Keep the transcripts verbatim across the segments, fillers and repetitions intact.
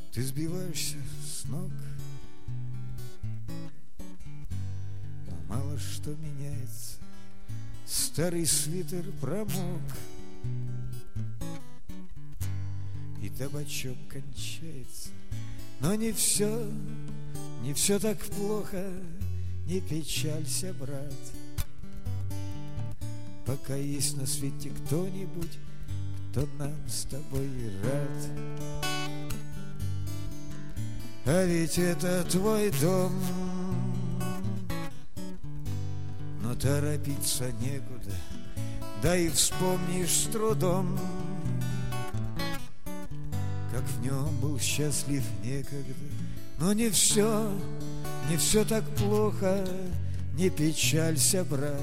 Ты сбиваешься с ног, но мало что меняется. Старый свитер промок, и табачок кончается. Но не все, не все так плохо, не печалься, брат. Пока есть на свете кто-нибудь, кто нам с тобой рад. А ведь это твой дом, но торопиться некуда, да и вспомнишь с трудом, как в нем был счастлив некогда. Но не все, не все так плохо, не печалься, брат.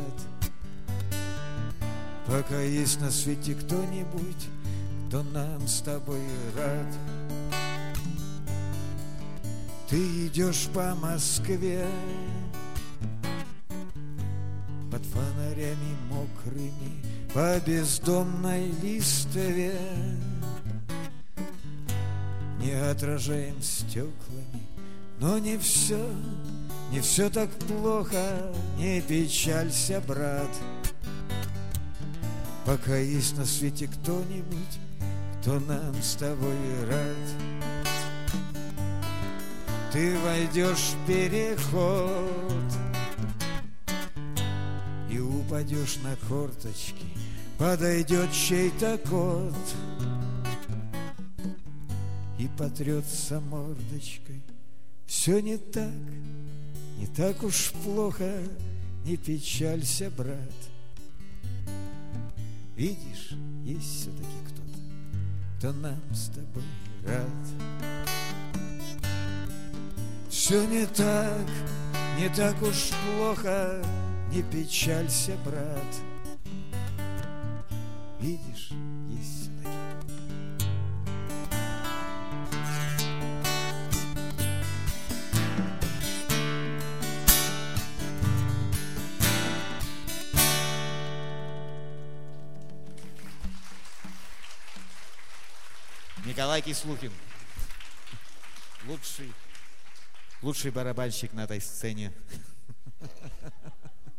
Пока есть на свете кто-нибудь, кто нам с тобой рад. Ты идешь по Москве под фонарями мокрыми, по бездомной листве, не отражаем стеклами. Но не все, не все так плохо, не печалься, брат. Пока есть на свете кто-нибудь, кто нам с тобой рад. Ты войдешь в переход и упадешь на корточки, подойдет чей-то кот и потрется мордочкой. Все не так, не так уж плохо, не печалься, брат. Видишь, есть все-таки кто-то, кто нам с тобой рад. Все не так, не так уж плохо, не печалься, брат. Видишь, есть все-таки. Николай Кислухин, лучший, лучший барабанщик на этой сцене.